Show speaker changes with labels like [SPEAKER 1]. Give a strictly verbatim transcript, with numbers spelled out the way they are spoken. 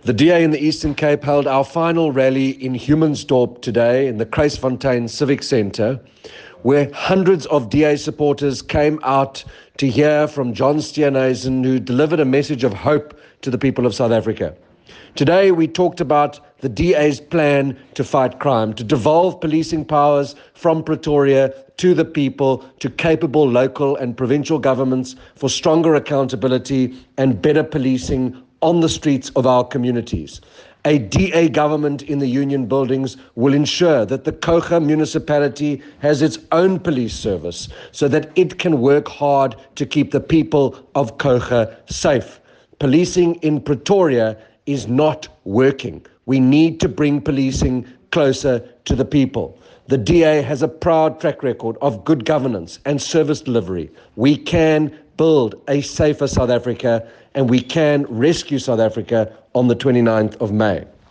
[SPEAKER 1] The D A in the Eastern Cape held our final rally in Humansdorp today in the Kruisfontein Civic Centre, where hundreds of D A supporters came out to hear from John Steenhuisen, who delivered a message of hope to the people of South Africa. Today we talked about the D A's plan to fight crime, to devolve policing powers from Pretoria to the people, to capable local and provincial governments for stronger accountability and better policing on the streets of our communities. A D A government in the union buildings will ensure that the Coega municipality has its own police service so that it can work hard to keep the people of Coega safe. Policing in Pretoria is not working. We need to bring policing closer to the people. The D A has a proud track record of good governance and service delivery. We can build a safer South Africa, and we can rescue South Africa on the twenty-ninth of May.